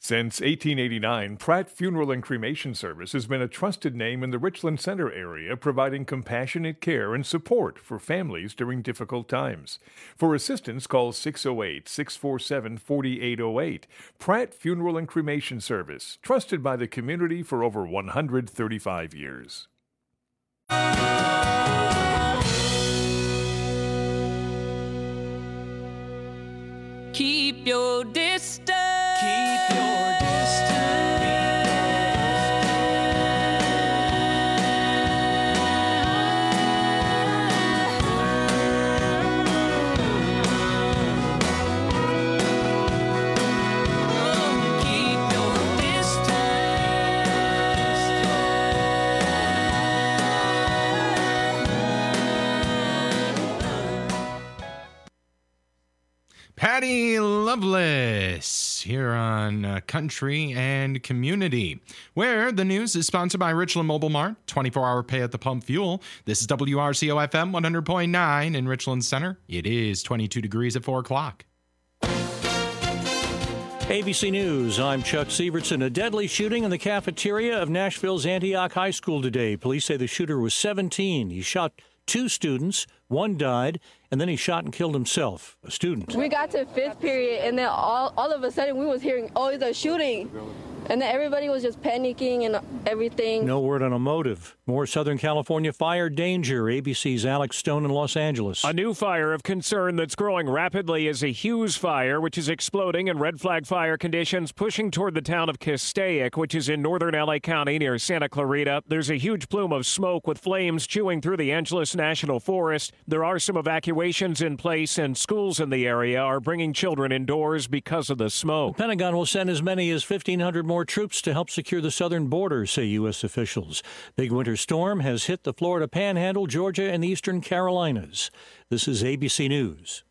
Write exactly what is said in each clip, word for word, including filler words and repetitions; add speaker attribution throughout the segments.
Speaker 1: Since eighteen eighty-nine, Pratt Funeral and Cremation Service has been a trusted name in the Richland Center area, providing compassionate care and support for families during difficult times. For assistance, call six oh eight, six four seven, four eight oh eight. Pratt Funeral and Cremation Service, trusted by the community for over one hundred thirty-five years.
Speaker 2: Keep your distance.
Speaker 3: Keep your distance.
Speaker 2: Oh, keep your distance.
Speaker 4: Patty Loveless here on uh, Country and Community, where the news is sponsored by Richland Mobile Mart, twenty-four hour pay at the pump fuel. This is W R C O F M one hundred point nine in Richland Center. It is twenty-two degrees at four o'clock.
Speaker 5: A B C News, I'm Chuck Sievertson. A deadly shooting in the cafeteria of Nashville's Antioch High School today. Police say the shooter was seventeen. He shot two students, one died, and then he shot and killed himself, a student.
Speaker 6: We got to fifth period, and then all, all of a sudden we was hearing, oh, it's a shooting. And then everybody was just panicking and everything.
Speaker 5: No word on a motive. More Southern California fire danger. A B C's Alex Stone in Los Angeles.
Speaker 7: A new fire of concern that's growing rapidly is a Hughes fire, which is exploding in red flag fire conditions, pushing toward the town of Castaic, which is in northern L A County near Santa Clarita. There's a huge plume of smoke with flames chewing through the Angeles National Forest. There are some evacuations in place, and schools in the area are bringing children indoors because of the smoke.
Speaker 5: The Pentagon will send as many as fifteen hundred more troops to help secure the southern border, say U S officials. Big winter storm has hit the Florida Panhandle, Georgia, and the Eastern Carolinas. This is A B C News.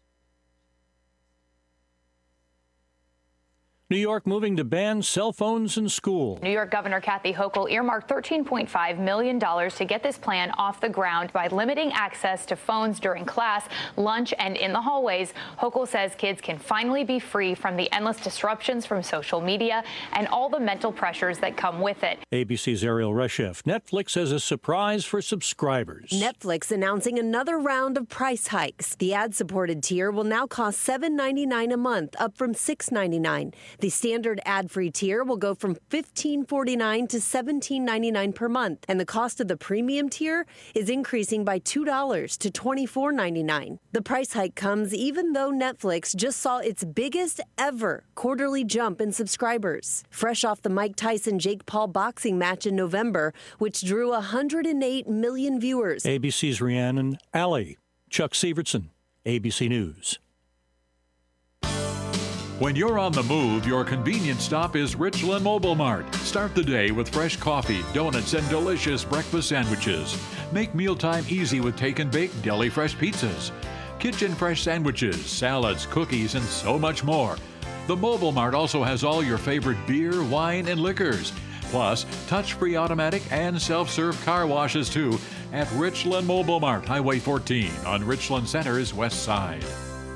Speaker 5: New York moving to ban cell phones in school.
Speaker 8: New York Governor Kathy Hochul earmarked thirteen point five million dollars to get this plan off the ground by limiting access to phones during class, lunch, and in the hallways. Hochul says kids can finally be free from the endless disruptions from social media and all the mental pressures that come with it.
Speaker 5: A B C's Ariel Reshef. Netflix has a surprise for subscribers.
Speaker 9: Netflix announcing another round of price hikes. The ad-supported tier will now cost seven ninety-nine a month, up from six ninety-nine. The standard ad-free tier will go from fifteen forty-nine to seventeen ninety-nine per month, and the cost of the premium tier is increasing by two dollars to twenty-four ninety-nine. The price hike comes even though Netflix just saw its biggest ever quarterly jump in subscribers, fresh off the Mike Tyson-Jake Paul boxing match in November, which drew one hundred eight million viewers.
Speaker 5: A B C's Rhiannon Alley. Chuck Sievertson, A B C News.
Speaker 10: When you're on the move, your convenient stop is Richland Mobile Mart. Start the day with fresh coffee, donuts, and delicious breakfast sandwiches. Make mealtime easy with take and bake deli fresh pizzas, kitchen fresh sandwiches, salads, cookies, and so much more. The Mobile Mart also has all your favorite beer, wine, and liquors. Plus, touch-free automatic and self-serve car washes too at Richland Mobile Mart, Highway fourteen on Richland Center's west side.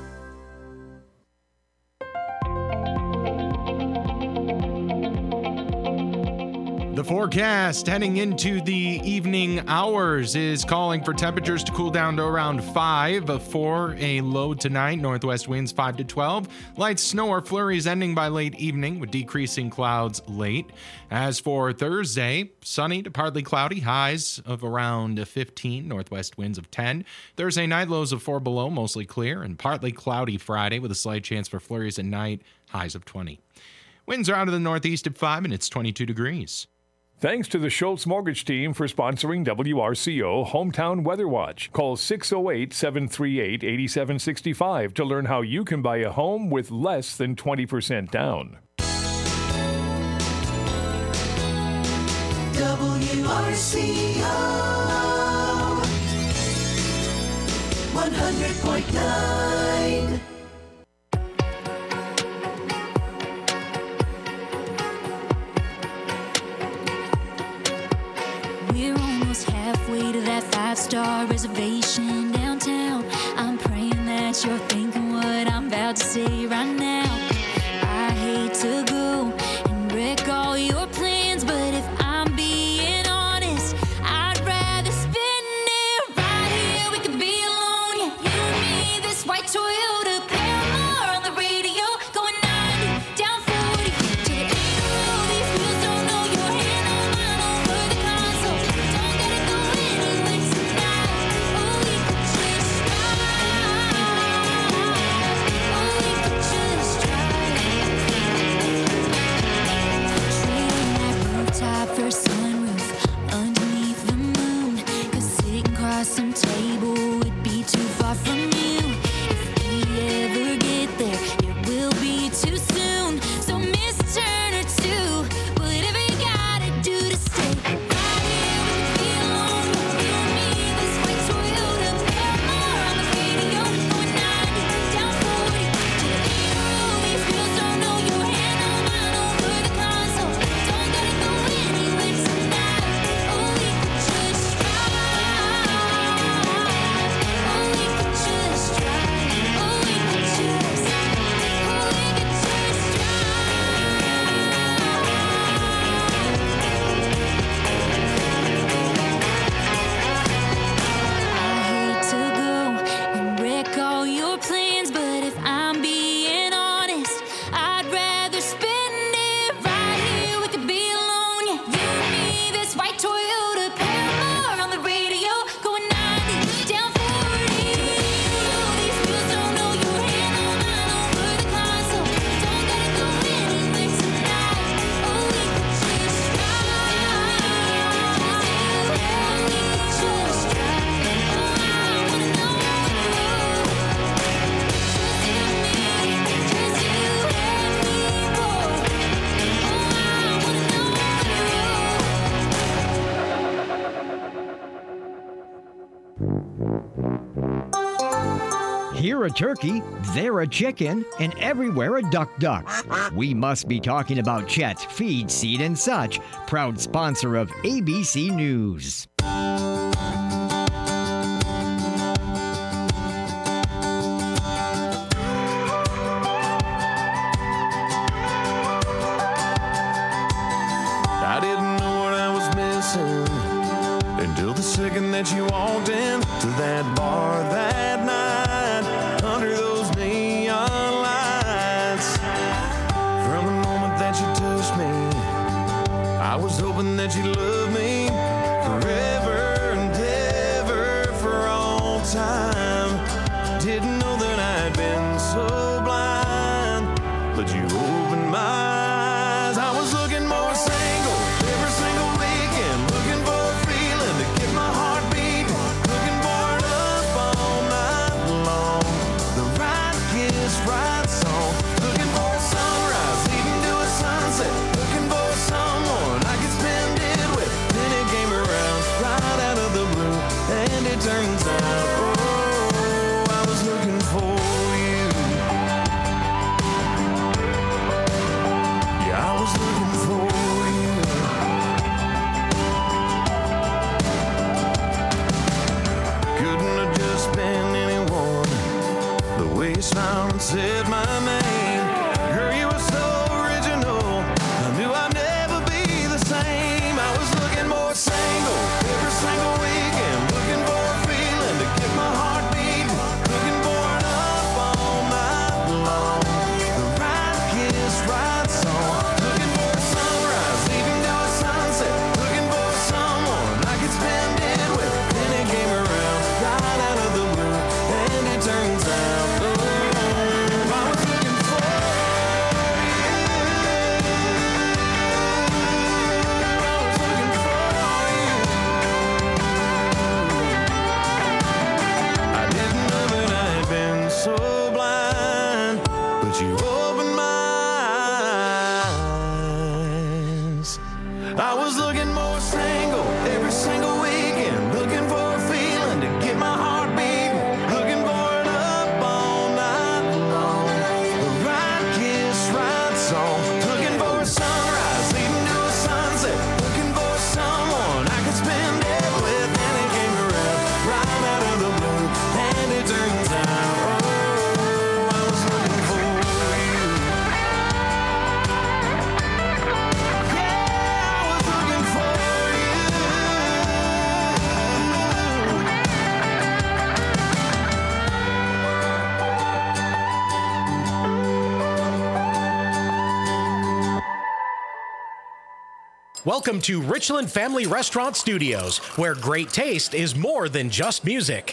Speaker 4: The forecast heading into the evening hours is calling for temperatures to cool down to around five, for a low tonight, northwest winds five to twelve. Light snow or flurries ending by late evening with decreasing clouds late. As for Thursday, sunny to partly cloudy, highs of around fifteen, northwest winds of ten. Thursday night, lows of four below, mostly clear, and partly cloudy Friday with a slight chance for flurries at night, highs of twenty. Winds are out of the northeast at five, and it's twenty-two degrees.
Speaker 1: Thanks to the Schultz Mortgage Team for sponsoring W R C O Hometown Weather Watch. Call six oh eight, seven three eight, eight seven six five to learn how you can buy a home with less than twenty percent down.
Speaker 3: W R C O one hundred point nine.
Speaker 2: We're almost halfway to that five-star reservation downtown. I'm praying that you're thinking what I'm about to say right now. I hate to go,
Speaker 11: you're a turkey, they're a chicken, and everywhere a duck duck. We must be talking about Chet Feed, Seed, and Such, proud sponsor of A B C News.
Speaker 3: I didn't know what I was missing until the second that you walked in to that bar that night under those neon lights. From the moment that you touched me, I was hoping that you loved me forever and ever for all time. Didn't know that I'd been so blind, but you opened my eyes. I was looking more single every single weekend, looking for a feeling to get my heart beating, looking for it up all night long. The right kiss, right song, looking for a sunrise, even to a sunset, looking for someone I could spend it with. Then it came around right out of the blue, and it turns out, oh, I was looking for you. Yeah, I was looking for you. Couldn't have just been anyone. The way you smiled and said my name, girl, you were so original. I knew I'd never be the same. I was looking more single every single weekend, looking for a feeling to get my heart beating, looking for it up all night long. The right kiss, right song, looking for a sunrise, even to a sunset, looking for someone I could spend it with. Then it came around right out of the blue, and it turns out, oh, I was looking for you. I was looking for you. I didn't know that I had been so blind, but you opened my eyes. I was looking more single every single weekend, looking for a feeling to get my heart beating, looking for it up all night long. The right kiss, right song, looking for a sunrise, even to a sunset, looking for someone I could spend it with. And it came around right out of the blue, and it turns out, oh, I was looking for you. Yeah, I was looking for you.
Speaker 12: Welcome to Richland Family Restaurant Studios, where great taste is more than just music.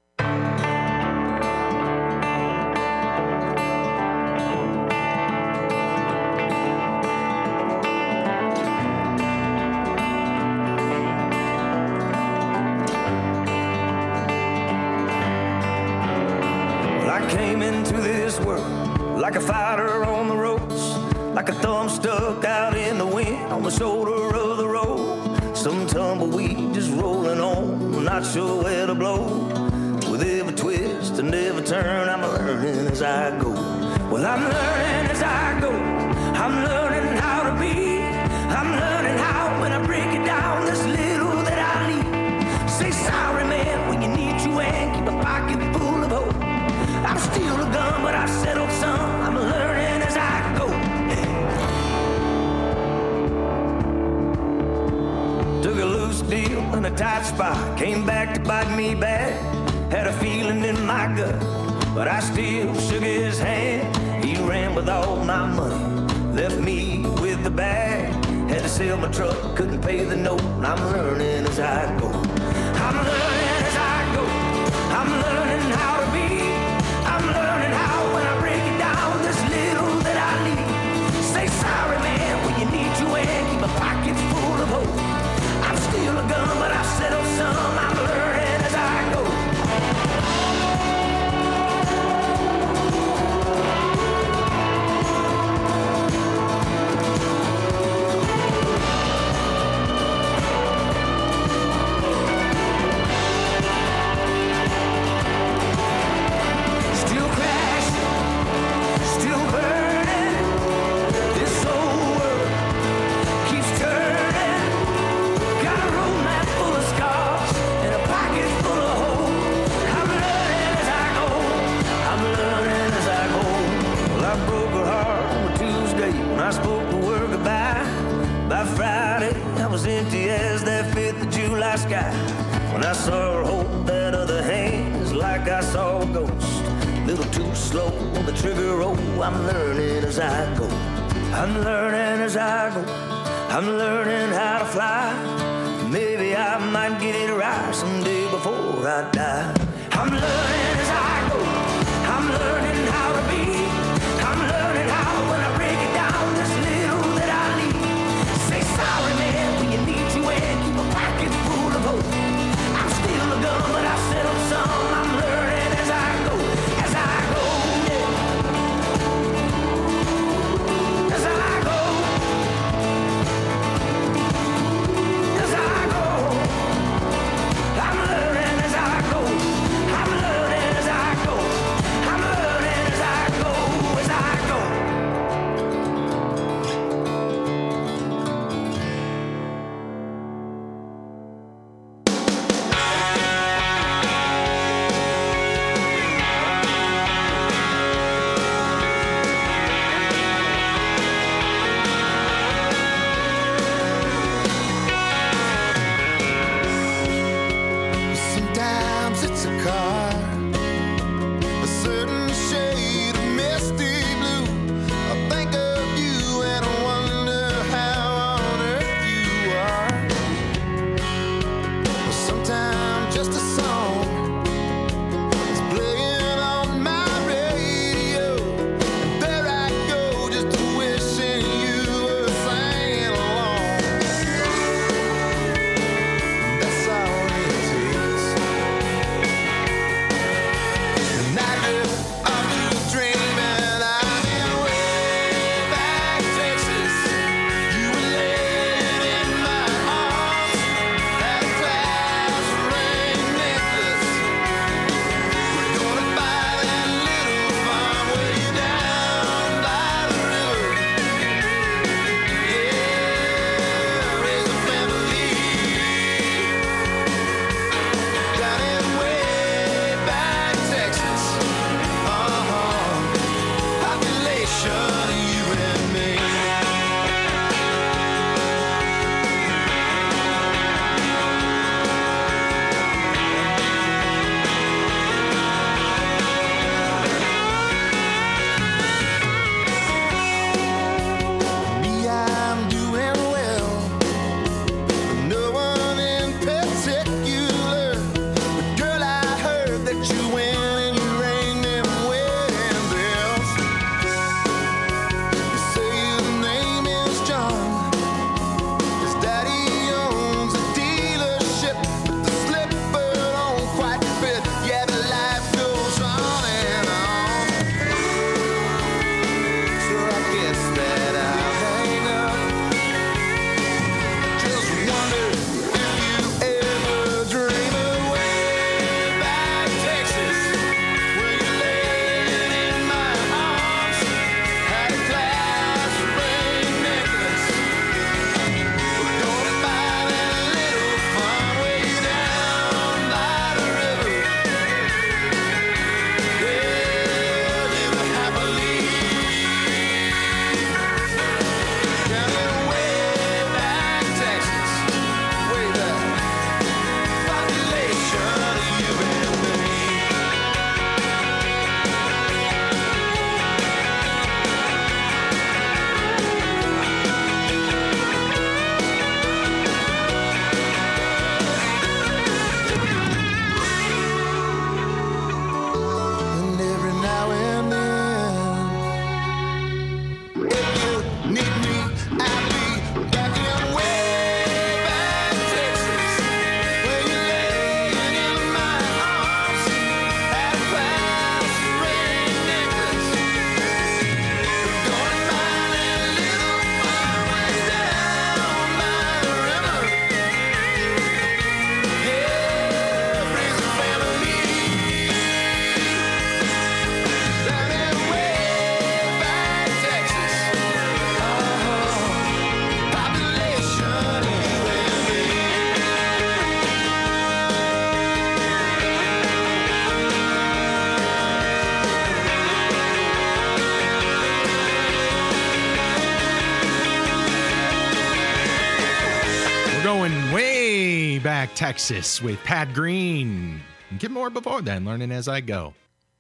Speaker 3: Well, I came into this world like a fighter on the ropes, like a thumb stuck out in the wind on the shoulder of the road. Some tumbleweed just rolling on, not sure where to blow. With every twist and every turn, I'm learning as I go. Well, I'm learning as I go. I'm learning how to be. I'm learning how when I break it down, this little that I leave. Say sorry, man, when you need you and keep a pocket full of hope. I'm still a gun, but I settled some. I'm learning as I go. Took a loose deal in a tight spot, came back to bite me bad. Had a feeling in my gut, but I still shook his hand. He ran with all my money, left me with the bag. Had to sell my truck, couldn't pay the note. I'm learning as I go. I'm learning as I go. I'm learning how to be. I'm learning how when I break it down, this little that I leave. Say sorry, man, when you need you and keep my pockets full of hope. I'm still a gun, but I settled some. I'm learning as I go. was empty as that fifth of July sky. When I saw her hold that other hand, it's like I saw a ghost. A little too slow on the trigger roll. I'm learning as I go. I'm learning as I go. I'm learning how to fly. Maybe I might get it right someday before I die. I'm learning as I go. I'm learning how to be. I'm learning how when I break it down, this little that I need. Say sorry, man, when you need to and keep a pocket full of hope. I'm still a gun, but I settled some. I'm learning as I go, as I go, yeah. As I go, as I go. I'm learning as I go. I'm learning as
Speaker 4: going way back Texas with Pat Green. Get more before then, learning as I go.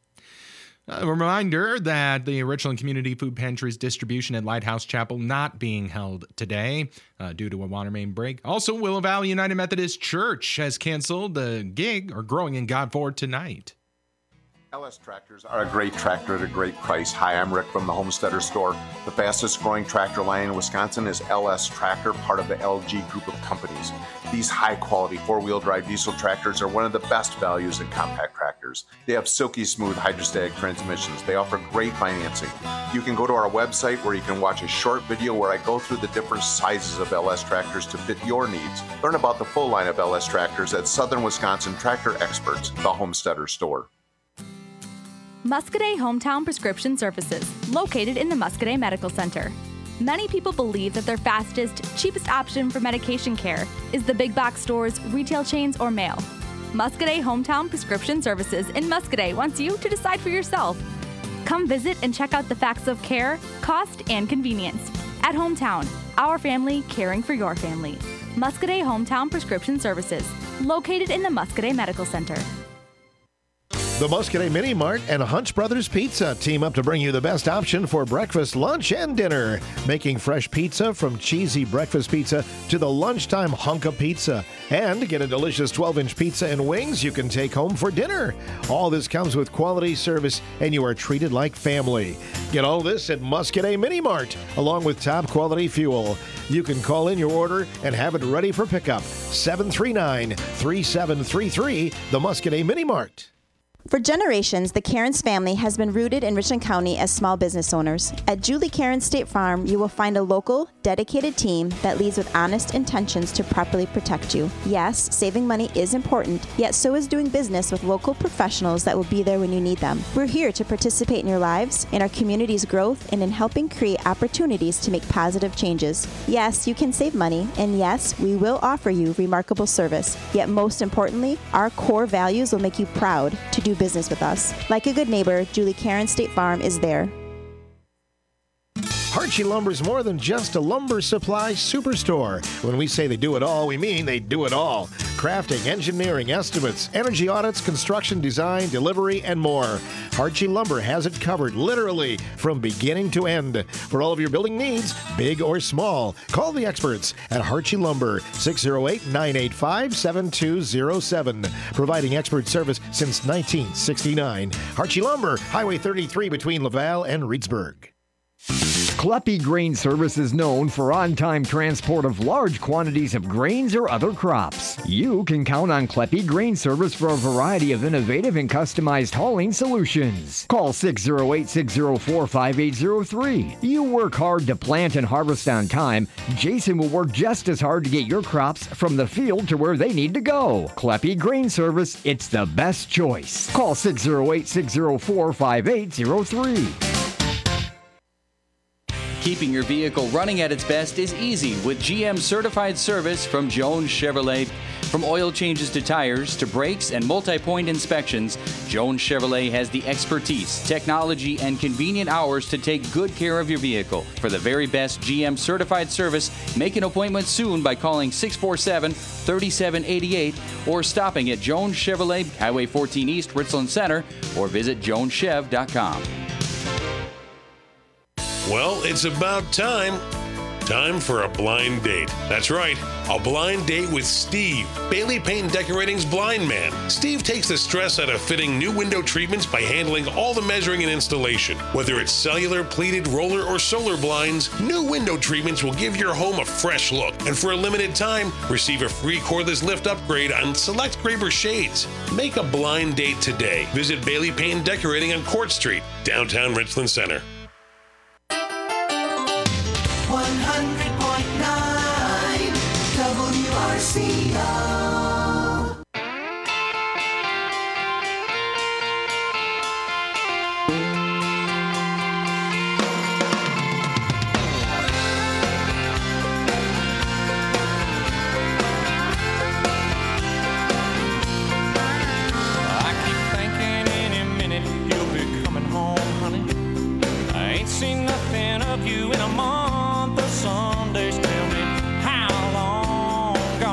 Speaker 4: A reminder that the Richland Community Food Pantry's distribution at Lighthouse Chapel not being held today uh, due to a water main break. Also, Willow Valley United Methodist Church has canceled the gig or Growing in God for tonight.
Speaker 13: L S tractors are a great tractor at a great price. Hi, I'm Rick from the Homesteader Store. The fastest growing tractor line in Wisconsin is L S Tractor, part of the L G group of companies. These high quality four-wheel drive diesel tractors are one of the best values in compact tractors. They have silky smooth hydrostatic transmissions. They offer great financing. You can go to our website where you can watch a short video where I go through the different sizes of L S tractors to fit your needs. Learn about the full line of L S tractors at Southern Wisconsin Tractor Experts, the Homesteader Store.
Speaker 14: Muscadet Hometown Prescription Services, located in the Muscadet Medical Center. Many people believe that their fastest, cheapest option for medication care is the big box stores, retail chains, or mail. Muscadet Hometown Prescription Services in Muscadet wants you to decide for yourself. Come visit and check out the facts of care, cost, and convenience. At Hometown, our family caring for your family. Muscadet Hometown Prescription Services, located in the Muscadet Medical Center.
Speaker 15: The Muscadet Mini Mart and Hunt's Brothers Pizza team up to bring you the best option for breakfast, lunch, and dinner. Making fresh pizza from cheesy breakfast pizza to the lunchtime hunk of pizza. And get a delicious twelve-inch pizza and wings you can take home for dinner. All this comes with quality service, and you are treated like family. Get all this at Muscadet Mini Mart, along with top-quality fuel. You can call in your order and have it ready for pickup. seven three nine, three seven three three, the Muscadet Mini Mart.
Speaker 16: For generations, the Cairns family has been rooted in Richland County as small business owners. At Julie Cairns State Farm, you will find a local, dedicated team that leads with honest intentions to properly protect you. Yes, saving money is important, yet so is doing business with local professionals that will be there when you need them. We're here to participate in your lives, in our community's growth, and in helping create opportunities to make positive changes. Yes, you can save money, and yes, we will offer you remarkable service. Yet most importantly, our core values will make you proud to do business with us. Like a good neighbor, Julie Cairns State Farm is there.
Speaker 15: Harchie Lumber is more than just a lumber supply superstore. When we say they do it all, we mean they do it all. Crafting, engineering, estimates, energy audits, construction, design, delivery, and more. Harchie Lumber has it covered, literally, from beginning to end. For all of your building needs, big or small, call the experts at Harchie Lumber, six oh eight, nine eight five, seven two oh seven. Providing expert service since nineteen sixty-nine. Harchie Lumber, Highway thirty-three between Laval and Reedsburg.
Speaker 11: Kleppe Grain Service is known for on-time transport of large quantities of grains or other crops. You can count on Kleppe Grain Service for a variety of innovative and customized hauling solutions. Call six oh eight, six oh four, five eight oh three. You work hard to plant and harvest on time. Jason will work just as hard to get your crops from the field to where they need to go. Kleppe Grain Service, it's the best choice. Call six oh eight, six oh four, five eight oh three.
Speaker 17: Keeping your vehicle running at its best is easy with G M certified service from Jones Chevrolet. From oil changes to tires to brakes and multi-point inspections, Jones Chevrolet has the expertise, technology, and convenient hours to take good care of your vehicle. For the very best G M certified service, make an appointment soon by calling six four seven, three seven eight eight or stopping at Jones Chevrolet, Highway fourteen East, Richland Center, or visit jones chev dot com.
Speaker 18: Well, it's about time. Time for a blind date. That's right, a blind date with Steve, Bailey Paint and Decorating's blind man. Steve takes the stress out of fitting new window treatments by handling all the measuring and installation. Whether it's cellular, pleated, roller, or solar blinds, new window treatments will give your home a fresh look. And for a limited time, receive a free cordless lift upgrade on select Graber shades. Make a blind date today. Visit Bailey Paint and Decorating on Court Street, downtown Richland Center.
Speaker 19: one hundred point nine W R C O.
Speaker 20: I keep thinking any minute you'll be coming home, honey. I ain't seen nothing of you in a month. Sundays, tell me how long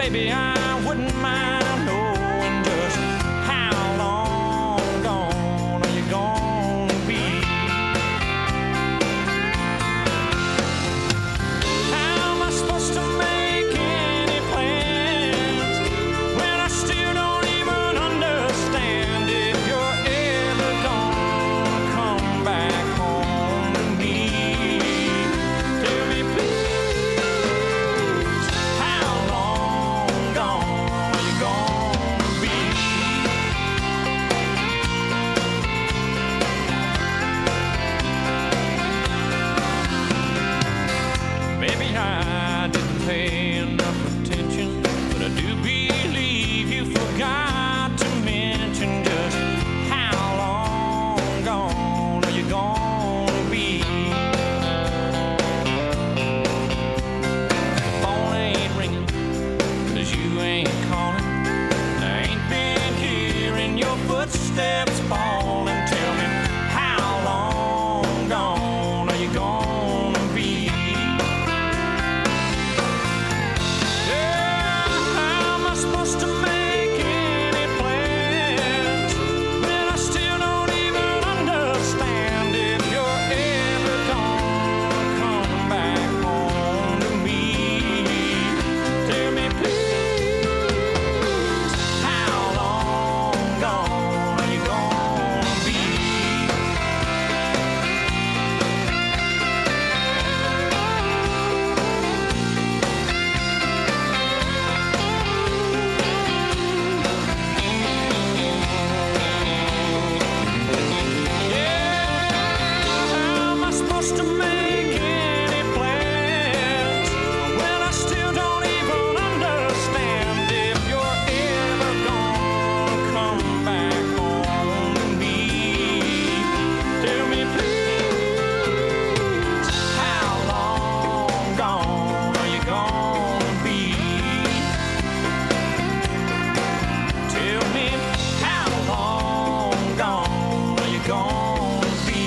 Speaker 20: Baby, I wouldn't mind knowing just how long gone are you gonna be? How am I supposed to make any plans when I still don't even understand if you're ever gonna come back home to me? Tell me please, how long gone are you gonna be? Maybe I didn't pay enough attention, but I do believe you forgot to mention just how long gone are you gonna be? The phone ain't ringing, 'cause you ain't calling. I ain't been hearing your footsteps falling. Tell me, how long gone are you gonna be? Yeah, how am I supposed to make any plans when I still don't even understand if you're ever gonna come back home to me? Tell me please, how long gone are you gonna be? How am I supposed to make any plans when I still don't even understand if you're ever gonna come back home to me? Tell me please, how long gone are you gonna be? Tell me, how long gone are you gonna be?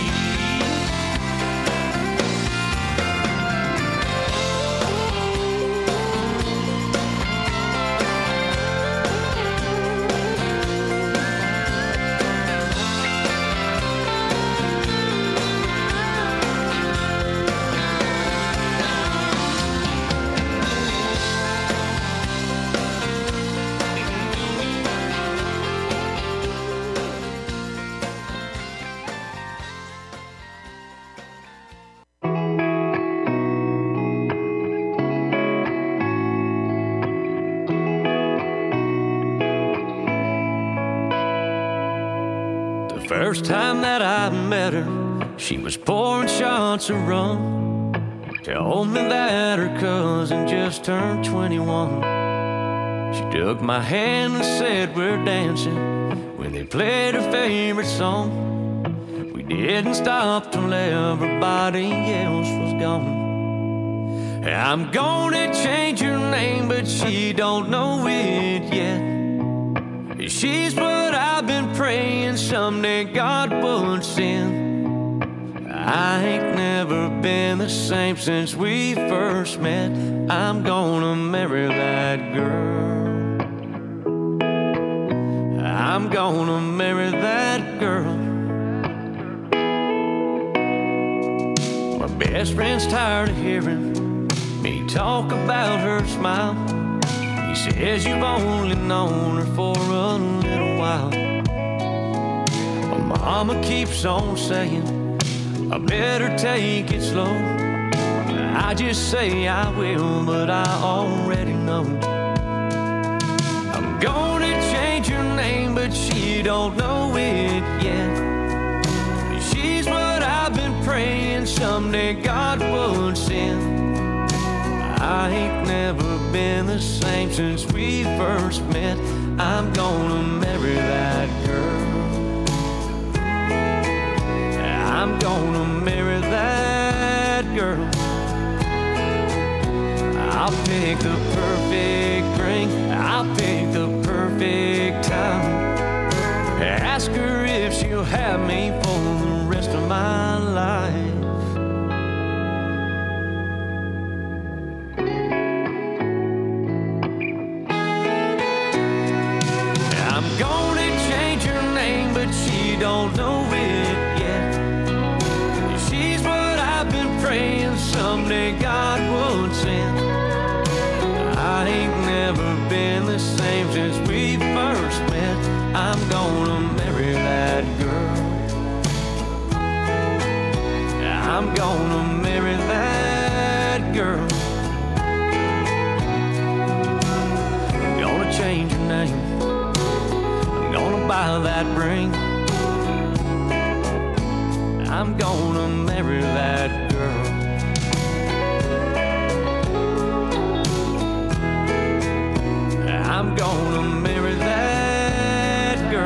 Speaker 21: The first time that I met her, she was pouring shots of rum. Told me that her cousin just turned twenty-one. She took my hand and said we're dancing when they played her favorite song. We didn't stop till everybody else was gone. I'm gonna change her name, but she don't know it yet. She's what I've been praying someday God would send. I ain't never been the same since we first met. I'm gonna marry that girl. I'm gonna marry that girl. My best friend's tired of hearing me talk about her smile. He says you've only known her for a little while. My mama keeps on saying I better take it slow. I just say I will, but I already know. I'm gonna change her name, but she don't know it yet. She's what I've been praying someday God would send. I ain't never been the same since we first met. I'm gonna marry that girl. I'm gonna marry that girl. I'll pick the perfect ring, I'll pick the perfect time. Ask her if she'll have me for the rest of my life. gonna marry that girl. Gonna change her name. I'm gonna buy that ring. I'm gonna marry that girl. I'm gonna marry that girl.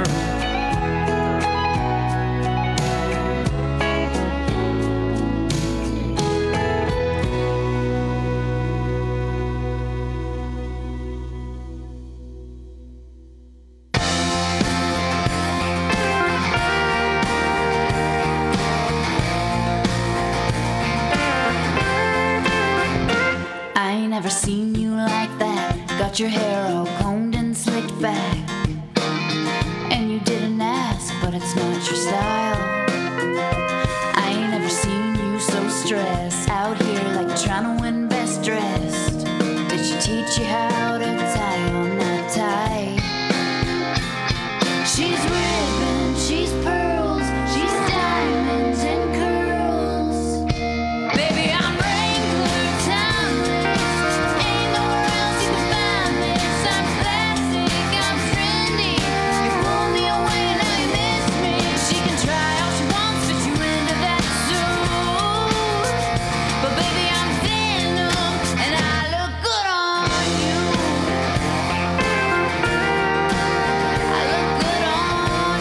Speaker 2: I ain't never seen you like that. Got your hair all combed and slicked back. And you didn't ask, but it's not your style. I ain't never seen you so stressed. Out here like trying to win best dressed. Did she teach you how to tie on that tie? She's ribbon, she's pearls, she's diamonds and curls. Baby, I'm Wrangler, timeless. Ain't nowhere else you can find this. I'm classic, I'm trendy. You pull me away and now you miss me. She can try all she wants, fit you into that suit. But baby, I'm venom, and I look good on you. I look good on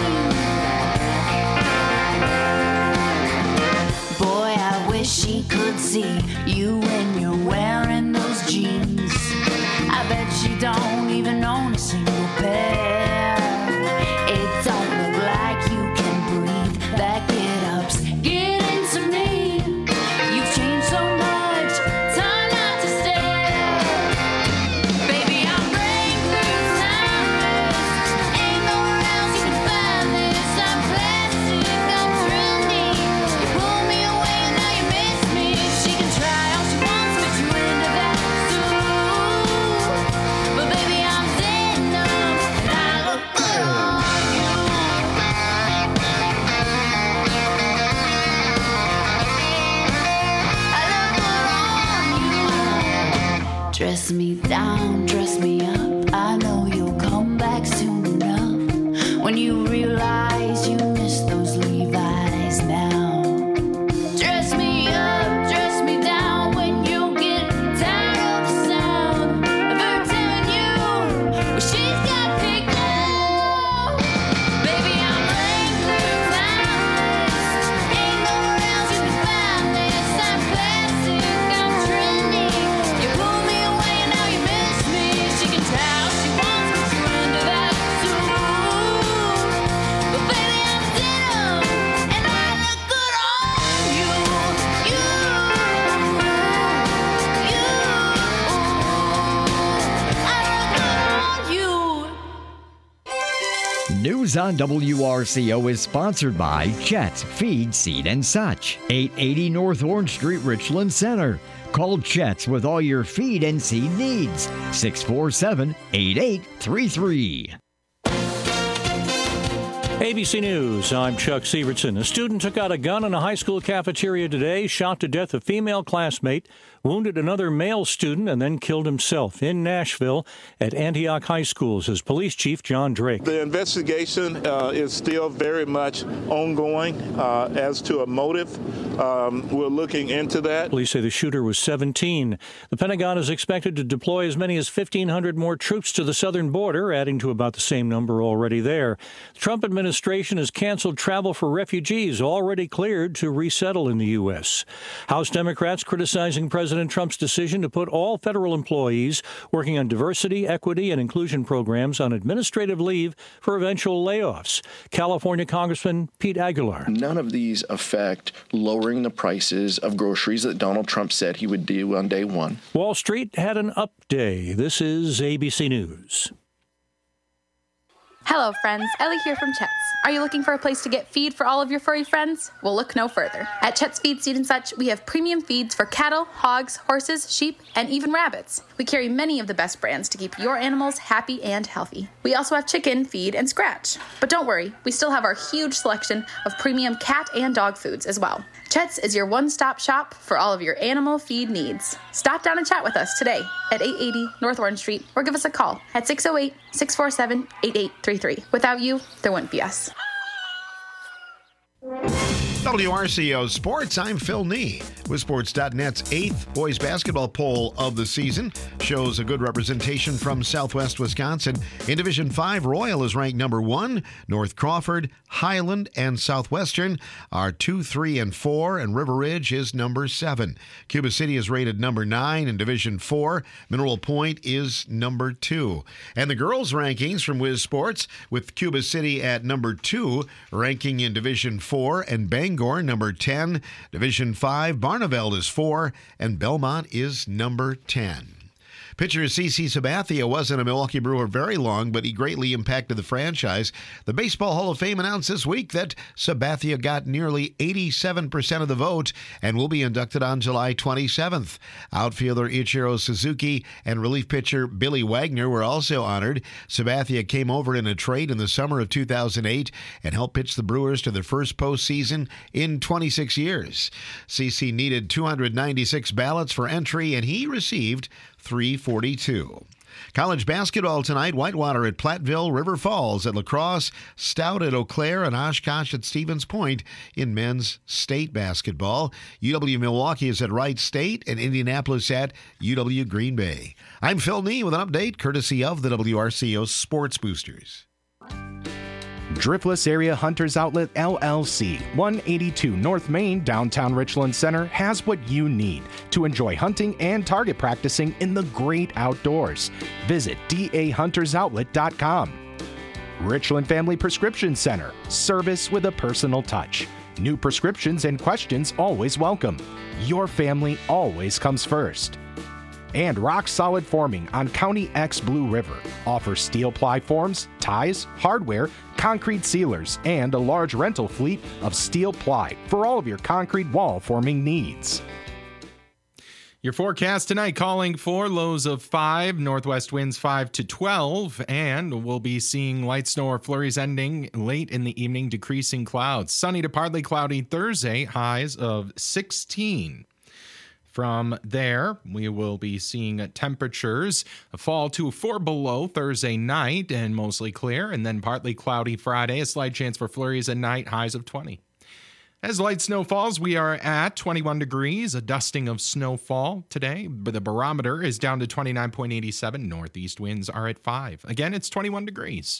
Speaker 2: you. Boy, I wish she could see you when you're wearing those jeans. I bet she don't even own a single pair. It don't look like you can breathe. Back it up, get into me. You've changed so much, time not to stare. Baby, I'm Wrangler, timeless. Ain't nowhere else you can find this. I'm classic, I'm trendy. You pull me away and now you miss me. She can try all she wants, fit you into that suit. But baby, I'm venom, and I look good on you. I look good on you. Dress me down, dress me up. I know you'll come back soon enough. When you realize you miss those Levi's now. Dress me up, dress me down. When you get tired of the sound of her telling you what she's got picked out. Baby, I'm Wrangler, timeless. Ain't nowhere else you can find this. I'm classic, I'm trendy. You pull me away and now you miss me. She can try all she wants, but you into that suit. But baby, I'm venom, and I look good on you. You, you, I look good on you.
Speaker 11: News on W R C O is sponsored by Chet's Feed, Seed and Such, eight eighty North Orange Street, Richland Center. Call Chet's with all your feed and seed needs. six four seven, eight eight three three.
Speaker 5: A B C News, I'm Chuck Severson. A student took out a gun in a high school cafeteria today, shot to death a female classmate, wounded another male student, and then killed himself in Nashville at Antioch High School, says Police Chief John Drake.
Speaker 6: The investigation uh, is still very much ongoing uh, as to a motive. Um, we're looking into that.
Speaker 5: Police say the shooter was seventeen. The Pentagon is expected to deploy as many as fifteen hundred more troops to the southern border, adding to about the same number already there. The Trump administration has canceled travel for refugees already cleared to resettle in the U S. House Democrats criticizing President Trump's decision to put all federal employees working on diversity, equity, and inclusion programs on administrative leave for eventual layoffs. California Congressman Pete Aguilar.
Speaker 22: None of these affect lowering the prices of groceries that Donald Trump said he would do on day one.
Speaker 5: Wall Street had an up day. This is A B C News.
Speaker 14: Hello, friends. Ellie here from Chet's. Are you looking for a place to get feed for all of your furry friends? Well, look no further. At Chet's Feed, Seed and Such, we have premium feeds for cattle, hogs, horses, sheep, and even rabbits. We carry many of the best brands to keep your animals happy and healthy. We also have chicken, feed, and scratch. But don't worry, we still have our huge selection of premium cat and dog foods as well.
Speaker 7: Chet's is your one-stop shop for all of your animal feed needs. Stop down and chat with us today at eight eighty North Orange Street or give us a call at six oh eight, six four seven, eight eight three three. Without you, there wouldn't be us.
Speaker 15: W R C O Sports, I'm Phil Nee. With Sports dot net's eighth boys basketball poll of the season shows a good representation from Southwest Wisconsin. In Division five, Royal is ranked number one. North Crawford, Highland, and Southwestern are two, three, and four, and River Ridge is number seven. Cuba City is rated number nine in Division four. Mineral Point is number two. And the girls' rankings from Wiz Sports, with Cuba City at number two, ranking in Division four, and Bangor number ten. Division five, Barneveld is four, and Belmont is number ten. Pitcher C C Sabathia wasn't a Milwaukee Brewer very long, but he greatly impacted the franchise. The Baseball Hall of Fame announced this week that Sabathia got nearly eighty-seven percent of the vote and will be inducted on July twenty-seventh. Outfielder Ichiro Suzuki and relief pitcher Billy Wagner were also honored. Sabathia came over in a trade in the summer of two thousand eight and helped pitch the Brewers to their first postseason in twenty-six years. C C needed two hundred ninety-six ballots for entry, and he received three forty-two. College basketball tonight, Whitewater at Platteville, River Falls at La Crosse, Stout at Eau Claire, and Oshkosh at Stevens Point in men's state basketball. U W Milwaukee is at Wright State, and Indianapolis at U W Green Bay. I'm Phil Nee with an update courtesy of the W R C O Sports Boosters.
Speaker 8: Driftless Area Hunters Outlet L L C, one eighty-two North Main, downtown Richland Center, has what you need to enjoy hunting and target practicing in the great outdoors. Visit d a hunters outlet dot com. Richland Family Prescription Center, service with a personal touch. New prescriptions and questions always welcome. Your family always comes first. And Rock Solid Forming on County X Blue River offers steel ply forms, ties, hardware, concrete sealers, and a large rental fleet of steel ply for all of your concrete wall forming needs.
Speaker 4: Your forecast tonight calling for lows of five, northwest winds five to twelve, and we'll be seeing light snow or flurries ending late in the evening, decreasing clouds. Sunny to partly cloudy Thursday, highs of sixteen. From there, we will be seeing temperatures fall to four below Thursday night and mostly clear, and then partly cloudy Friday, a slight chance for flurries at night, highs of twenty. As light snow falls, we are at twenty-one degrees, a dusting of snowfall today. But the barometer is down to twenty-nine point eight seven. Northeast winds are at five. Again, it's twenty-one degrees.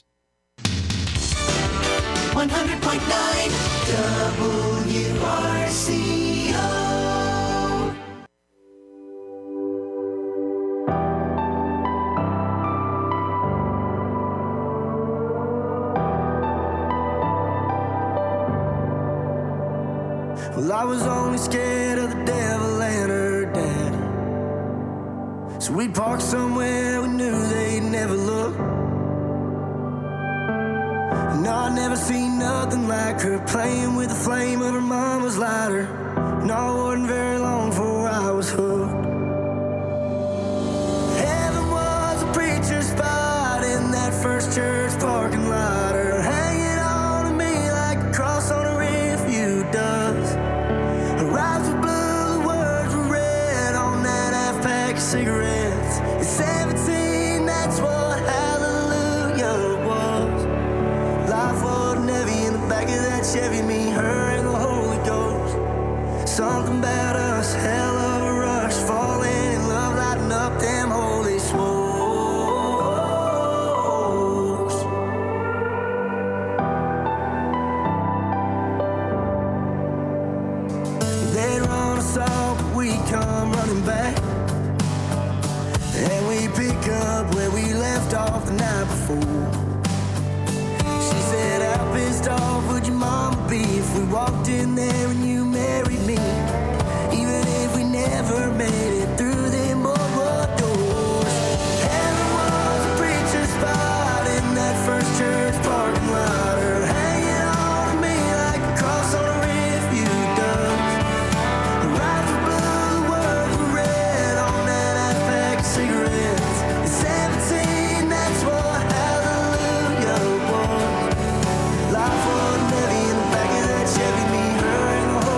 Speaker 19: one hundred point nine W R C O.
Speaker 3: Well, I was only scared of the devil and her dad. So we parked somewhere we knew they'd never look. No, I never seen nothing like her, playing with the flame of her mama's lighter. No, it wasn't very long before I was hooked. Heaven was a preacher's spot in that first church parking lot, her hanging on to me like a cross on a refuge does. Her eyes were blue, the words were red on that half pack of cigarettes. At seventeen, that's what hallelujah was. Life wasn't heavy in the back of that Chevy, me, her, and the Holy Ghost. Something about us, hell of a rush, falling in love, lighting up them holy smokes. They'd run us off, but we come running back, and we pick up where we left off the night before. She said, how pissed off would your mama be if we walked in there and you married me, even if we never made it through them boardwalk doors. Heaven was a preacher's spot in that first church parking lot, her hanging on to me like a cross on a refuge does. Her eyes were blue, the words were red on that half pack of cigarettes. At seventeen, that's what hallelujah was. Life wasn't heavy in the back of that Chevy, me, her, and the whole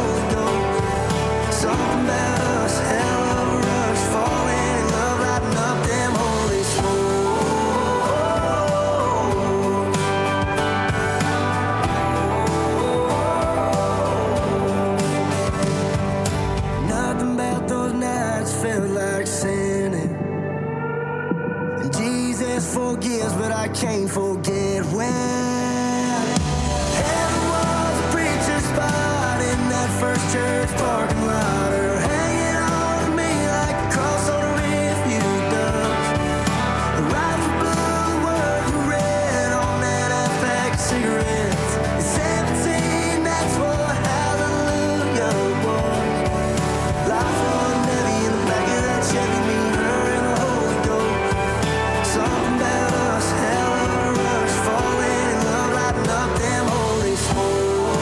Speaker 19: forgives, but I can't forget when heaven was a preacher's spot in that first church parking lot, or hanging on to me like a cross on a refuge does. The ride was blue, the words were red on that half-pack of cigarettes. At seventeen, that's what hallelujah was. Life wasn't heavy in the back of that Chevy, me, her, and the Holy Ghost. Something about us, hell of a rush, falling in love, lighting up them holy smokes.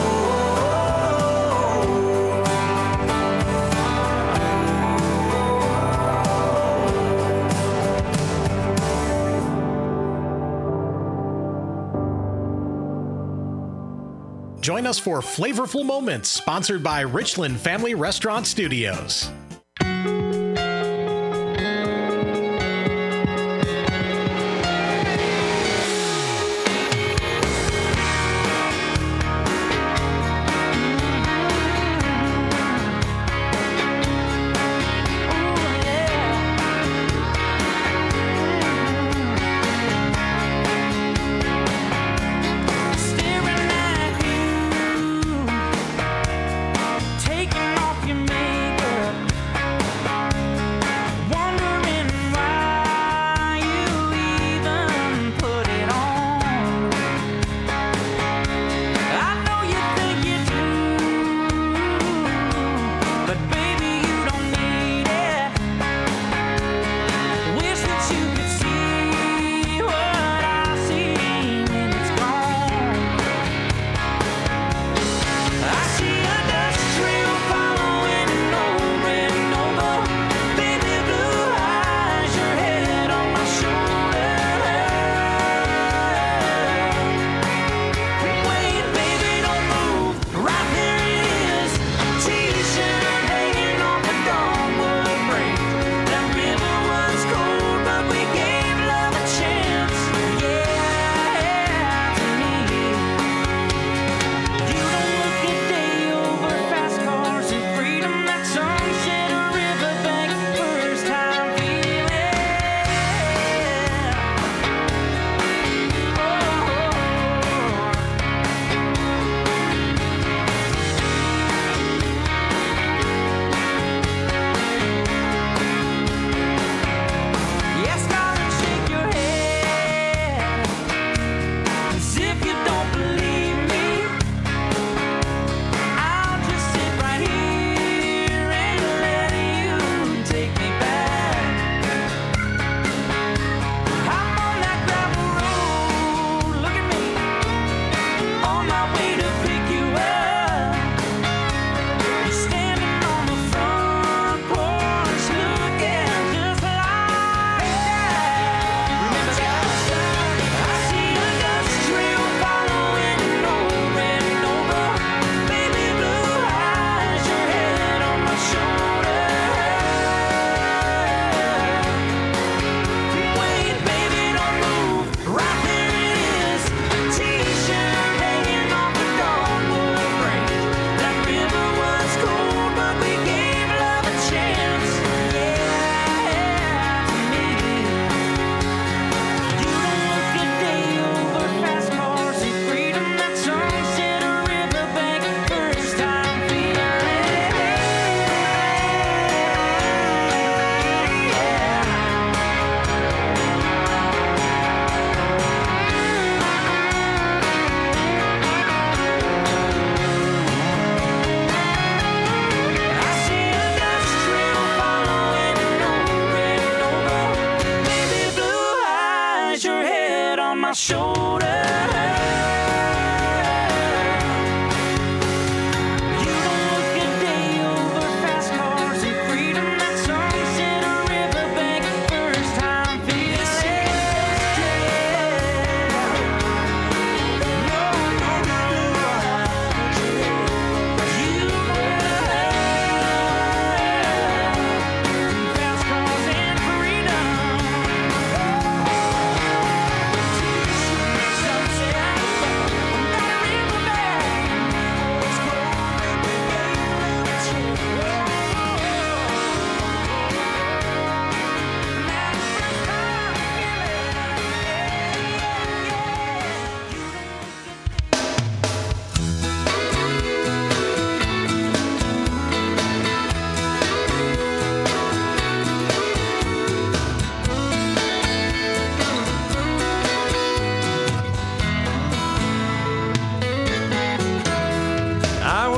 Speaker 12: Join us for Flavorful Moments, sponsored by Richland Family Restaurant Studios.
Speaker 20: Taking off your makeup,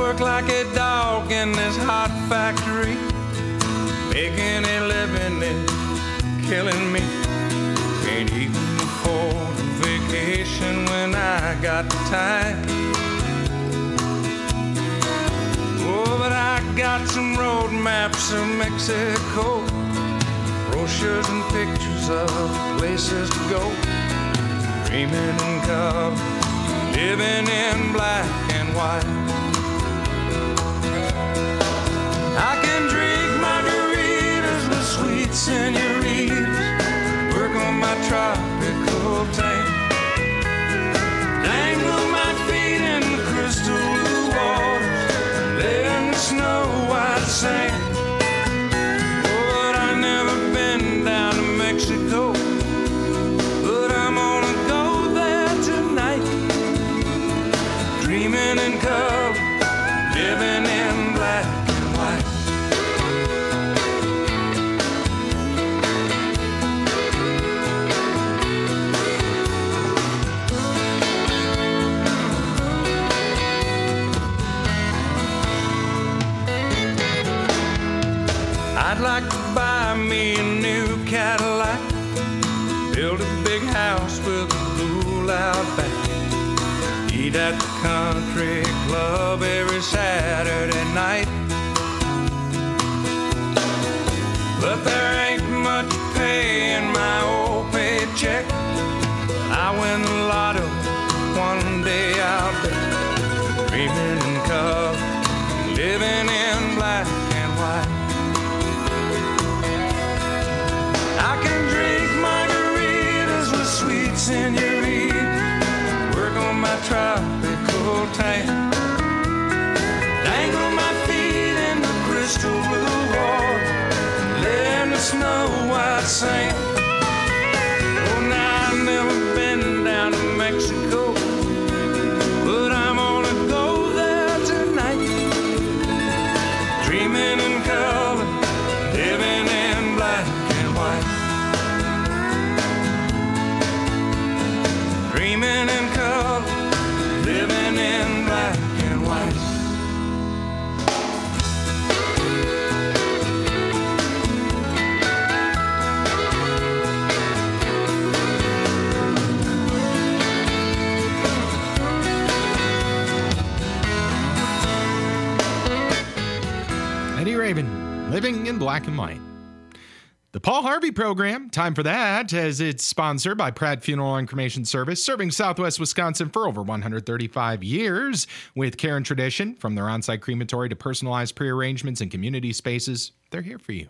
Speaker 20: work like a dog in this hot factory. Making a living is killing me. Can't even afford a vacation when I got time. Oh, but I got some road maps of Mexico, brochures and pictures of places to go. Dreaming in color, living in black and white. I can drink margaritas with sweet senoritas, work on my tropical tank, dangle my feet in the crystal blue waters, lay in the snow white sand. Oh, but I've never been down to Mexico, but I'm gonna go there tonight. Dreaming in color, living in black and white. I'd like to buy me a new Cadillac, build a big house with a pool out back, eat at the country club every Saturday night. But there ain't much pay in my old paycheck. I win the lotto, one day I'll bet. Dreaming in color, living in black and white. I can drink margaritas with sweet senoritas, work on my tropical tank, dangle my feet in the crystal blue water, lay in the snow white sand. Oh, now I've never been down to Mexico, but I'm gonna go there tonight. Dreaming in color, living in black and white. Dreaming in color, living in black and white.
Speaker 4: Eddie Raven, living in black and white. The Paul Harvey program, time for that, as it's sponsored by Pratt Funeral and Cremation Service, serving Southwest Wisconsin for over one hundred thirty-five years with care and tradition. From their on-site crematory to personalized pre-arrangements and community spaces, they're here for you.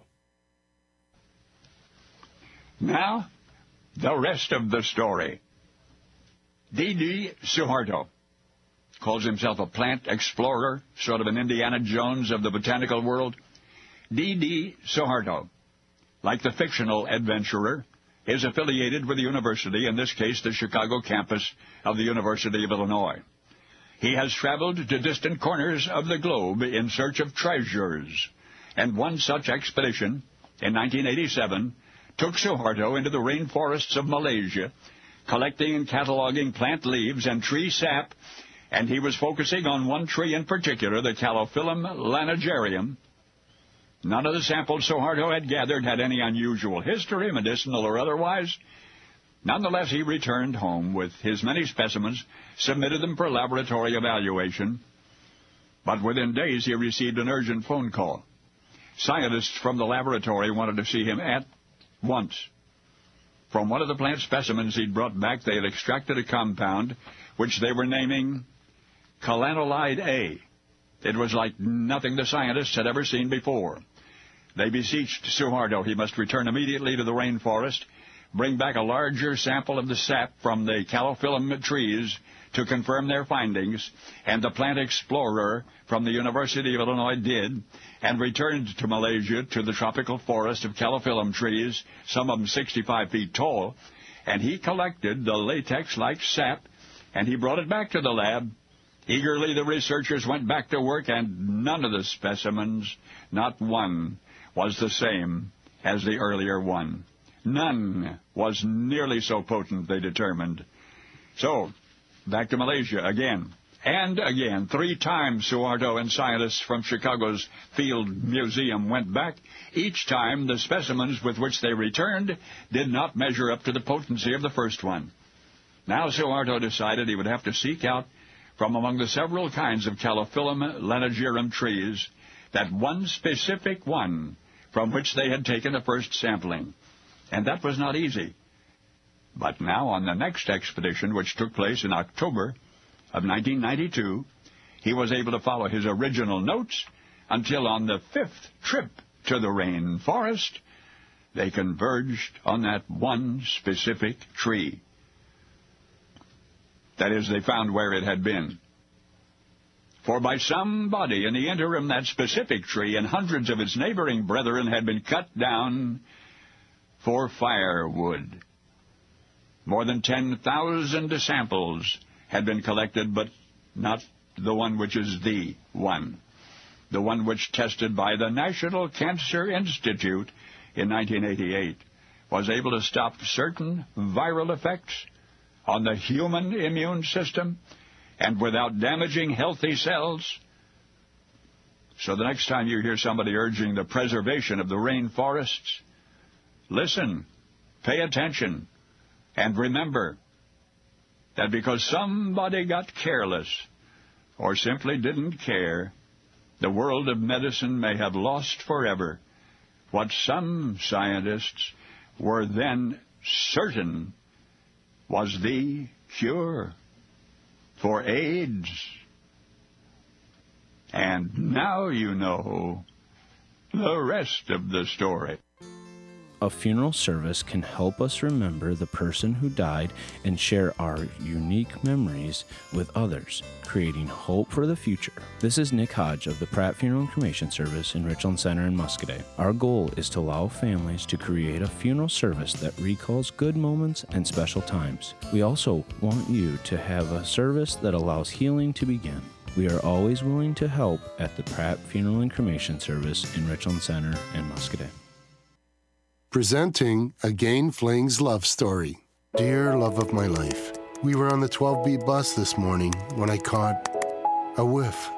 Speaker 9: Now, the rest of the story. D D Suharto calls himself a plant explorer, sort of an Indiana Jones of the botanical world. D D Suharto, like the fictional adventurer, is affiliated with the university, in this case the Chicago campus of the University of Illinois. He has traveled to distant corners of the globe in search of treasures, and one such expedition in nineteen eighty-seven took Suharto into the rainforests of Malaysia, collecting and cataloging plant leaves and tree sap, and he was focusing on one tree in particular, the Calophyllum lanigerium. None of the samples Suharto had gathered had any unusual history, medicinal or otherwise. Nonetheless, he returned home with his many specimens, submitted them for laboratory evaluation. But within days, he received an urgent phone call. Scientists from the laboratory wanted to see him at once. From one of the plant specimens he'd brought back, they had extracted a compound which they were naming Calanolide A. It was like nothing the scientists had ever seen before. They beseeched Suharto he must return immediately to the rainforest, bring back a larger sample of the sap from the Calophyllum trees to confirm their findings, and the plant explorer from the University of Illinois did, and returned to Malaysia to the tropical forest of Calophyllum trees, some of them sixty-five feet tall, and he collected the latex-like sap, and he brought it back to the lab. Eagerly, the researchers went back to work, and none of the specimens, not one, was the same as the earlier one. None was nearly so potent, they determined. So, back to Malaysia again. And again, three times Suharto and scientists from Chicago's Field Museum went back. Each time, the specimens with which they returned did not measure up to the potency of the first one. Now Suharto decided he would have to seek out, from among the several kinds of Calophyllum lanigerum trees, that one specific one from which they had taken the first sampling. And that was not easy. But now on the next expedition, which took place in October of nineteen ninety-two, he was able to follow his original notes until on the fifth trip to the rainforest, they converged on that one specific tree. That is, they found where it had been. For by somebody in the interim, that specific tree and hundreds of its neighboring brethren had been cut down for firewood. More than ten thousand samples had been collected, but not the one which is the one. The one which, tested by the National Cancer Institute in nineteen eighty-eight, was able to stop certain viral effects on the human immune system and without damaging healthy cells. So the next time you hear somebody urging the preservation of the rainforests, listen, pay attention, and remember that because somebody got careless or simply didn't care, the world of medicine may have lost forever what some scientists were then certain was the cure for AIDS. And now you know the rest of the story.
Speaker 1: A funeral service can help us remember the person who died and share our unique memories with others, creating hope for the future. This is Nick Hodge of the Pratt Funeral and Cremation Service in Richland Center in Muscoda. Our goal is to allow families to create a funeral service that recalls good moments and special times. We also want you to have a service that allows healing to begin. We are always willing to help at the Pratt Funeral and Cremation Service in Richland Center and Muscoda.
Speaker 10: Presenting Again Fling's love story. Dear love of my life, we were on the twelve B bus this morning when I caught a whiff.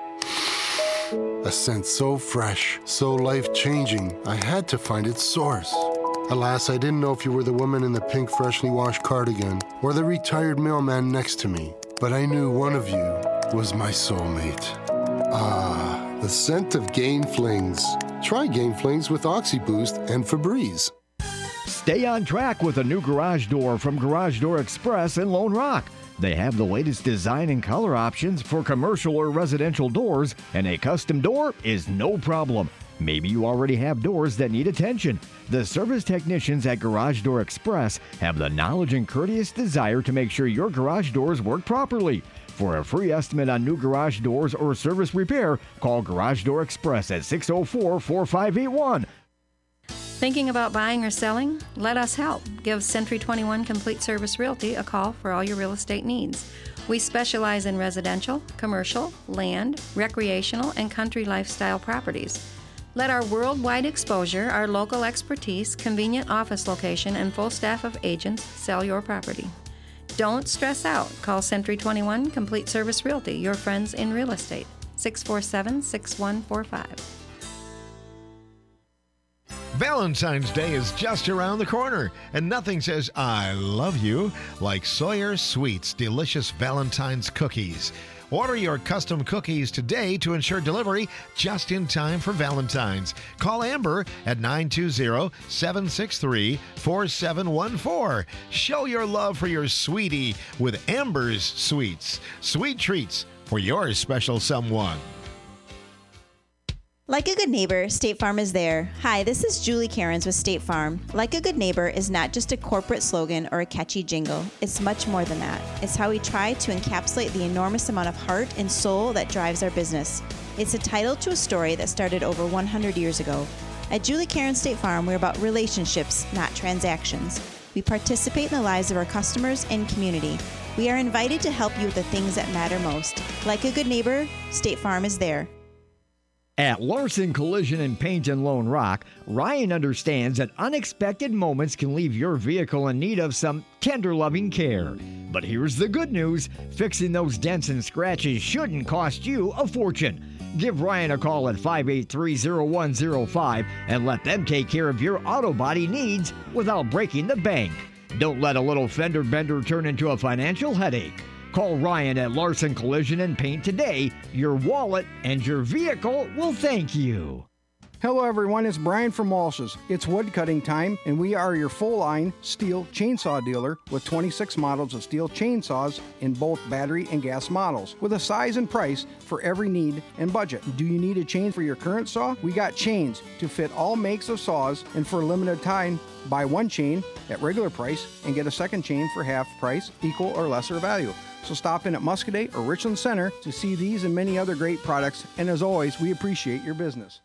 Speaker 10: A scent so fresh, so life-changing, I had to find its source. Alas, I didn't know if you were the woman in the pink freshly washed cardigan or the retired mailman next to me, but I knew one of you was my soulmate. Ah, the scent of Gain Flings. Try Gain Flings with OxyBoost and Febreze.
Speaker 11: Stay on track with a new garage door from Garage Door Express in Lone Rock. They have the latest design and color options for commercial or residential doors, and a custom door is no problem. Maybe you already have doors that need attention. The service technicians at Garage Door Express have the knowledge and courteous desire to make sure your garage doors work properly. For a free estimate on new garage doors or service repair, call Garage Door Express at six oh four, four five eight one.
Speaker 23: Thinking about buying or selling? Let us help. Give Century twenty-one Complete Service Realty a call for all your real estate needs. We specialize in residential, commercial, land, recreational, and country lifestyle properties. Let our worldwide exposure, our local expertise, convenient office location, and full staff of agents sell your property. Don't stress out. Call Century twenty-one Complete Service Realty, your friends in real estate. six four seven, six one four five.
Speaker 15: Valentine's Day is just around the corner, and nothing says I love you like Sawyer Sweets delicious Valentine's cookies. Order your custom cookies today to ensure delivery just in time for Valentine's. Call Amber at nine two zero, seven six three, four seven one four. Show your love for your sweetie with Amber's Sweets. Sweet treats for your special someone.
Speaker 16: Like a good neighbor, State Farm is there. Hi, this is Julie Cairns with State Farm. Like a good neighbor is not just a corporate slogan or a catchy jingle. It's much more than that. It's how we try to encapsulate the enormous amount of heart and soul that drives our business. It's a title to a story that started over one hundred years ago. At Julie Cairns State Farm, we're about relationships, not transactions. We participate in the lives of our customers and community. We are invited to help you with the things that matter most. Like a good neighbor, State Farm is there.
Speaker 11: At Larson Collision and Paint in Lone Rock, Ryan understands that unexpected moments can leave your vehicle in need of some tender loving care. But here's the good news, fixing those dents and scratches shouldn't cost you a fortune. Give Ryan a call at five eight three, zero one zero five and let them take care of your auto body needs without breaking the bank. Don't let a little fender bender turn into a financial headache. Call Ryan at Larson Collision and Paint today. Your wallet and your vehicle will thank you.
Speaker 13: Hello everyone, it's Brian from Walsh's. It's wood cutting time, and we are your full-line steel chainsaw dealer with twenty-six models of steel chainsaws in both battery and gas models, with a size and price for every need and budget. Do you need a chain for your current saw? We got chains to fit all makes of saws, and for a limited time, buy one chain at regular price and get a second chain for half price, equal or lesser value. So stop in at Muscoda or Richland Center to see these and many other great products, and as always, we appreciate your business.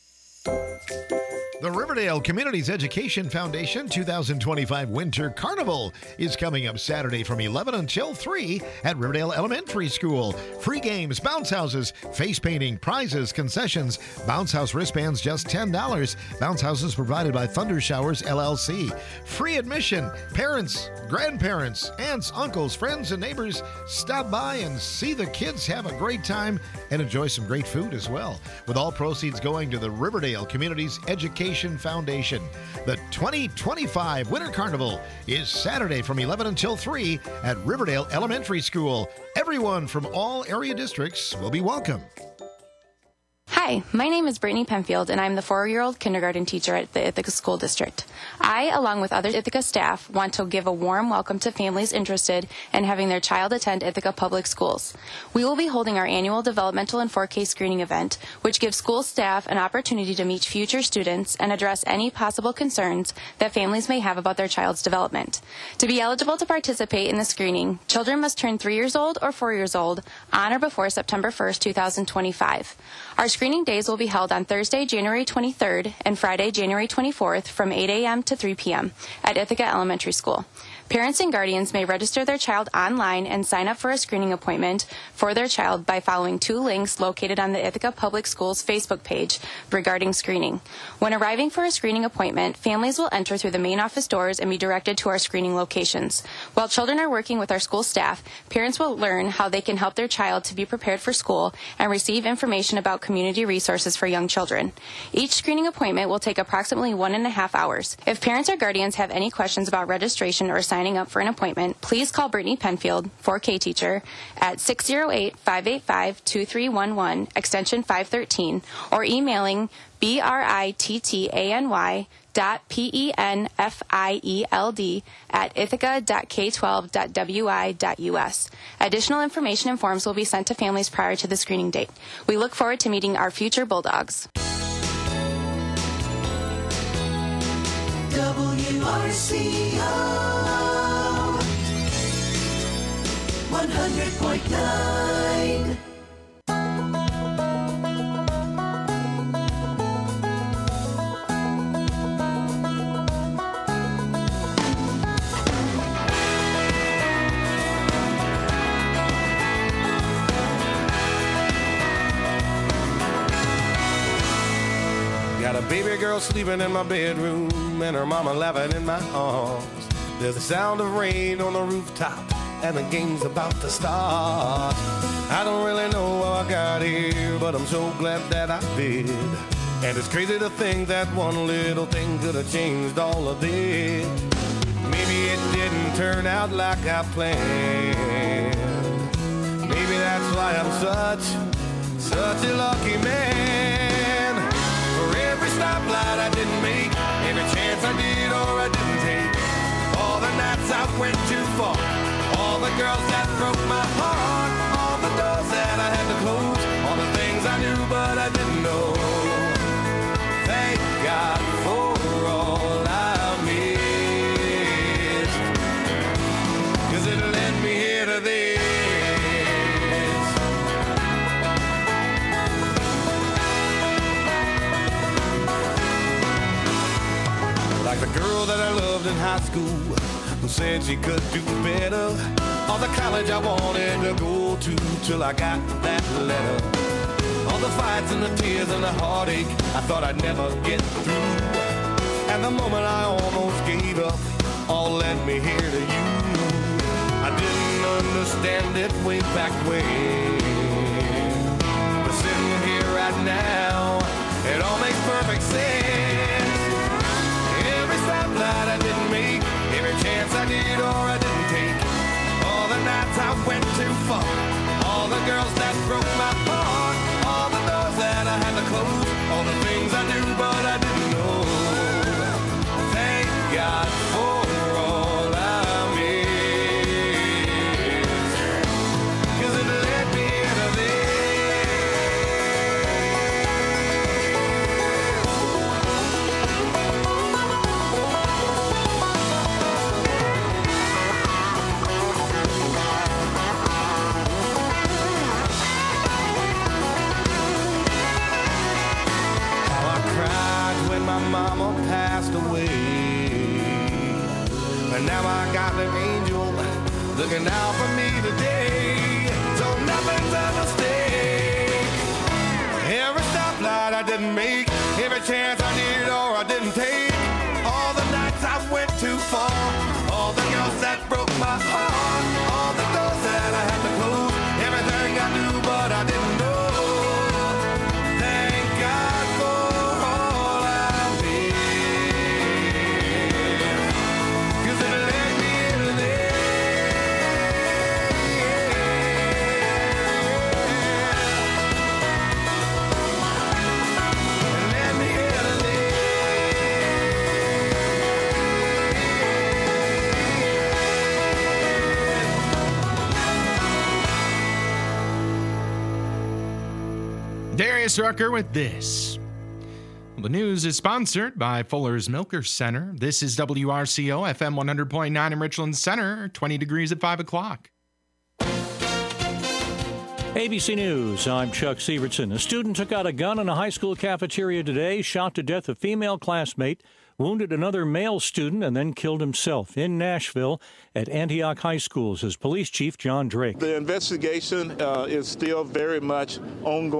Speaker 15: The Riverdale Communities Education Foundation two thousand twenty-five Winter Carnival is coming up Saturday from eleven until three at Riverdale Elementary School. Free games, bounce houses, face painting, prizes, concessions, bounce house wristbands just ten dollars. Bounce houses provided by Thunder Showers L L C. Free admission. Parents, grandparents, aunts, uncles, friends, and neighbors stop by and see the kids have a great time and enjoy some great food as well. With all proceeds going to the Riverdale Communities Education Foundation. The twenty twenty-five Winter Carnival is Saturday from eleven until three at Riverdale Elementary School. Everyone from all area districts will be welcome.
Speaker 7: Hi, my name is Brittany Penfield, and I'm the four-year-old kindergarten teacher at the Ithaca School District. I, along with other Ithaca staff, want to give a warm welcome to families interested in having their child attend Ithaca Public Schools. We will be holding our annual developmental and four K screening event, which gives school staff an opportunity to meet future students and address any possible concerns that families may have about their child's development. To be eligible to participate in the screening, children must turn three years old or four years old on or before September first, two thousand twenty-five. Our screening days will be held on Thursday, January twenty-third and Friday, January twenty-fourth from eight a.m. to three p.m. at Ithaca Elementary School. Parents and guardians may register their child online and sign up for a screening appointment for their child by following two links located on the Ithaca Public Schools Facebook page regarding screening. When arriving for a screening appointment, families will enter through the main office doors and be directed to our screening locations. While children are working with our school staff, parents will learn how they can help their child to be prepared for school and receive information about community resources for young children. Each screening appointment will take approximately one and a half hours. If parents or guardians have any questions about registration or signing up for an appointment, please call Brittany Penfield, four K teacher, at six oh eight, five eight five, two three one one, extension five thirteen, or emailing B R I T T A N Y dot P E N F I E L D at ithaca dot K twelve dot W I dot U S. Additional information and forms will be sent to families prior to the screening date. We look forward to meeting our future Bulldogs.
Speaker 19: W R C O one hundred point nine.
Speaker 3: Got a baby girl sleeping in my bedroom and her mama laughing in my arms. There's the sound of rain on the rooftop and the game's about to start. I don't really know how I got here, but I'm so glad that I did. And it's crazy to think that one little thing could have changed all of this. Maybe it didn't turn out like I planned. Maybe that's why I'm such, such a lucky man. For every stoplight I didn't make, every chance I did or I didn't take, all the nights I went too far, all the girls that broke my heart, all the doors that I had to close, all the things I knew but I didn't know. Thank God for all I missed, 'cause it led me here to this. Like the girl that I loved in high school, who said she could do better, or the college I wanted to go to till I got that letter. All the fights and the tears and the heartache, I thought I'd never get through. And the moment I almost gave up, all led me here to you. I didn't understand it way back when, but sitting here right now, it all makes perfect sense. Every stoplight I didn't make, every chance I did or I didn't take, all the nights I went too far, all the girls that broke my heart, all the doors that I had to close, all the things I knew but I didn't know. Thank God for all I missed, 'cause it led me into my mama passed away, and now I got an angel looking out for me today. So nothing's a mistake. Every stoplight I didn't make, every chance I did or I didn't take, all the nights I went too far, all the girls that broke my heart, all the doors that I had to close, everything I knew but I didn't know. Thank God for all I
Speaker 4: Darius Rucker with this. The news is sponsored by Fuller's Milker Center. This is W R C O F M one hundred point nine in Richland Center, twenty degrees at five o'clock.
Speaker 5: A B C News, I'm Chuck Sievertson. A student took out a gun in a high school cafeteria today, shot to death a female classmate, wounded another male student, and then killed himself in Nashville at Antioch High School, says Police Chief John Drake.
Speaker 6: The investigation uh, is still very much ongoing.